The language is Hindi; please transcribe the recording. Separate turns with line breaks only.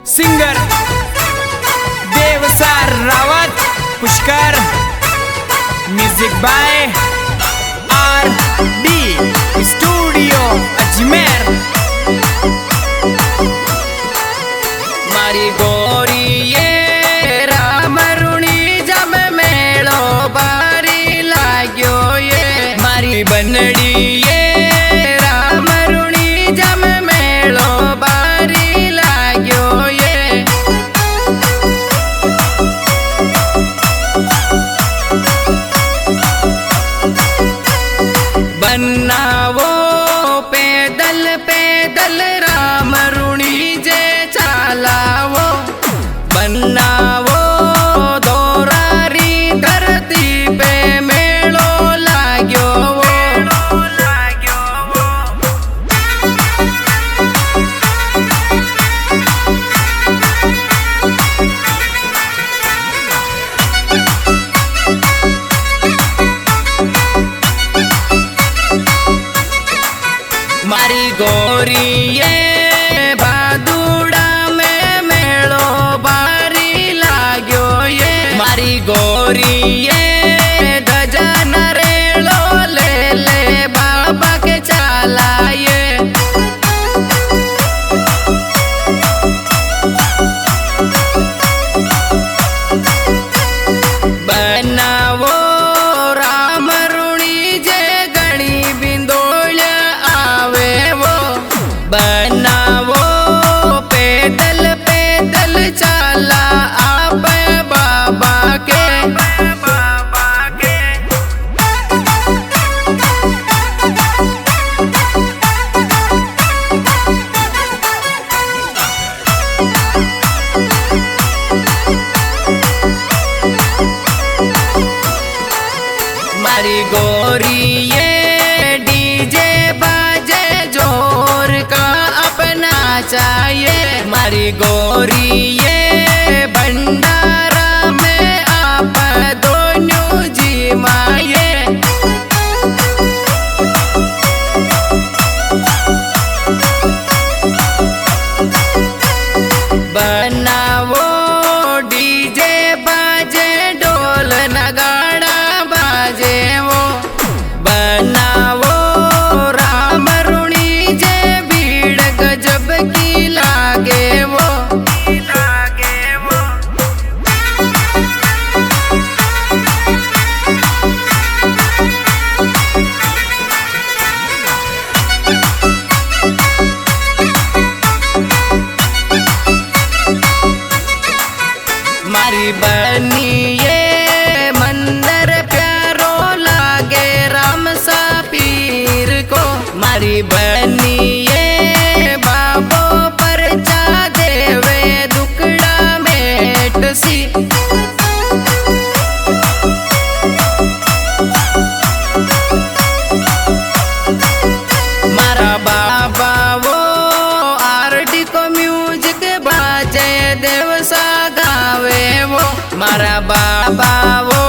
Singer Devsar Rawat Pushkar, music by RD. Studio Ajmer. मारी गोरी ये राम रुणी जब मेलो बारी लाग्यो ये, मारी बनड़ी ये राम रुणी जब मेलो बारी लाग्यो ये। बनावो पैदल पैदल राम रुणी जे चालावो, बनावो दोरारी धरती पे मेलो लाग्यो वो। मारी गोरी ये भादुड़ा में मेलो बारी लाग्यो ये, मारी गोरी ये ध्वजा नरेलो ले ले बाबा के चाला ये। बनावो राम रुणी जे गणी बिंदोल आवे वो, बनावो पैदल पैदल चाला आप बाबा के। मारी गोरी ये डीजे बाजे जोर का अपना चाहिए, मारी गोरी ये भंडारा में आप दोनों जी माये। बनावो डीजे बाजे ढोल नगाड़ा बाजे वो, बनावो राम रुणी जे भीड़ गजब की लागे वो। मारी बनी ये मंदिर प्यारो लागे राम सा पीर को, मारी बनी ये बाबो परचा देवे दुकड़ा मेट सी। मारा बाबा वो आर.डी. को म्यूजिक बाजे देवसा गावे वो, मारा बाबा वो